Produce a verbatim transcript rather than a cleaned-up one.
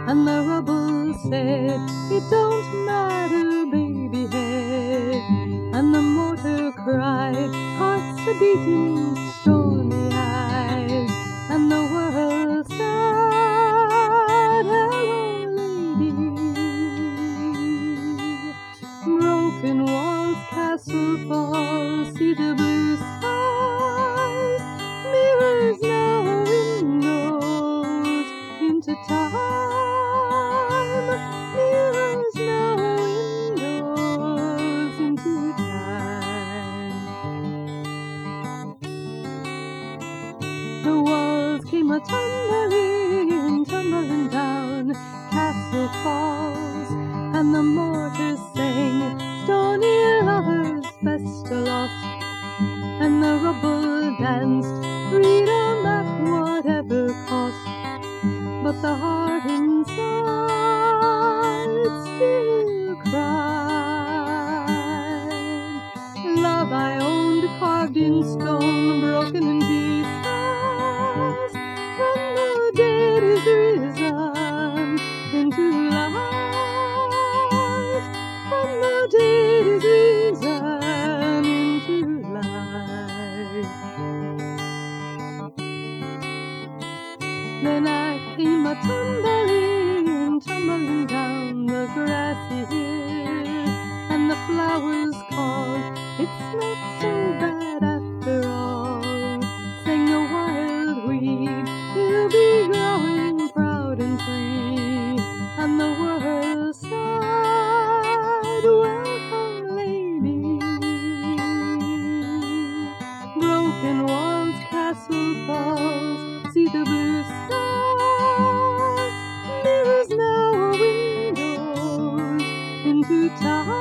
And the rubble said, it don't matter, baby head. And the mortar cried, hearts a beating, stormy eyed. And the world sighed, hello, lady. Broken walls, castle falls, see the blue skies. Mirrors now, windows into time. Mirrors now, windows into time. The walls came a tumbling, tumbling down, castle falls, and the mortars sang, stony lovers best are lost. And the rubble danced, freedom at whatever cost. But the heart inside still cried. Love I owned, carved in stone, broken in pieces. From the dead is risen into life. From the dead is risen into life. Then I came a tumbling, tumbling down the grassy hill, and the flowers called, it's not so bad after all. Sang the wild weed, you'll be growing proud and free. And the world sighed, welcome, lady. Broken walls, castle falls, see the blue sky. Mirrors now, windows into time.